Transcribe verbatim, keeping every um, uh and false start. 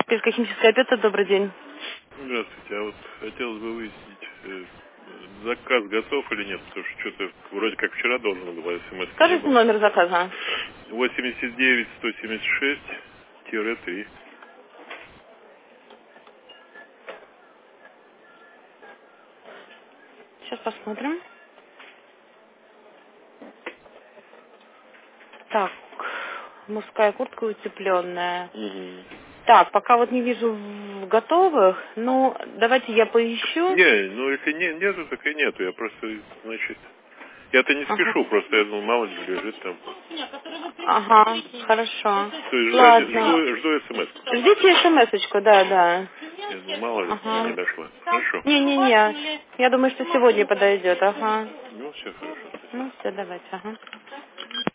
Пешкохимическая пятая, добрый день. Здравствуйте, а вот хотелось бы выяснить, э, заказ готов или нет, потому что что-то вроде как вчера должен был, а смс не Скажите было. номер заказа. восемьдесят девять сто семьдесят шесть три. Сейчас посмотрим. Так, мужская куртка утепленная. Угу. Так, пока вот не вижу в готовых, ну, давайте я поищу. Не, ну если не, нету, так и нету, я просто, значит, я-то не Ага. спешу, просто я думал, мало ли лежит там. Ага, хорошо. То есть ждать, Ладно. жду, жду смс. Ждите смс-очку, да, да. Я думал, мало ли, не Ага. дошла. Хорошо. Не-не-не, я думаю, что сегодня подойдет, ага. Ну, все хорошо. Спасибо. Ну, все, давайте, ага.